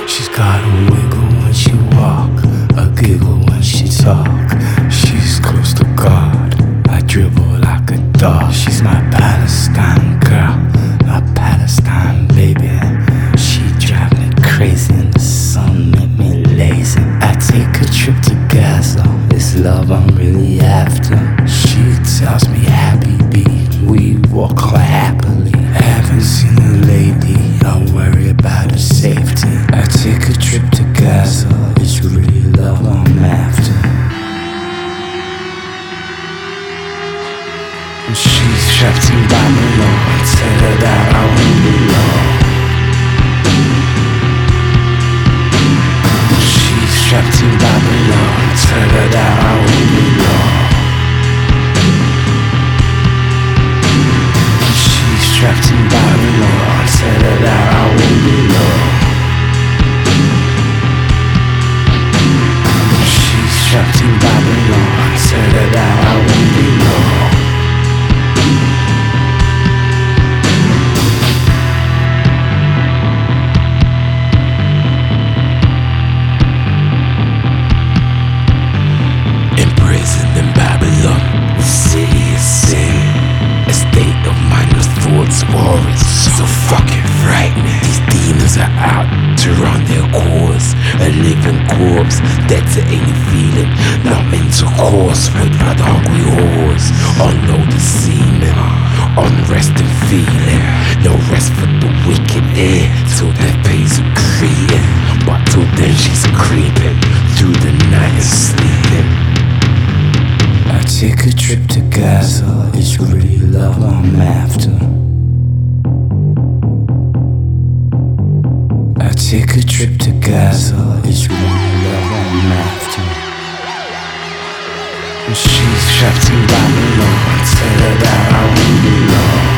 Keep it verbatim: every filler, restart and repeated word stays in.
She's got a wiggle when she walk, a giggle when she talk. She's close to God, I dribble like a dog. She's my Palestine girl, my Palestine baby. She drive me crazy in the sun, make me lazy. I take a trip to Gaza, it's love I'm really after. She tells me happy bee, we walk quite happily. Haven't seen a lady, I worry about her safety. I take a trip to Gaza, it's really love I'm after. And she's trapped in Babylon, I tell her that I won't be long. She's trapped in Babylon, I tell her that I won't be long. She's trapped in Babylon, I tell her that I won't be long. She's trapped in Babylon, I tell her that I won't be long. Imprisoned in Babylon, the city is sin. A state of mind with thoughts war is so fucking frightening. These demons are out to run their course. A living corpse, dead to any feeling. Not intercourse with blood hungry whores. Unloaded semen, unrest and feeling. No rest for the wicked here till their pays are creating. But till then she's creeping through the night and sleeping. I take a trip to Gaza, it's really love I'm after. I take a trip to Gaza, it's really love I'm after. And she's trapped in Babylon, I tell her that I won't be long.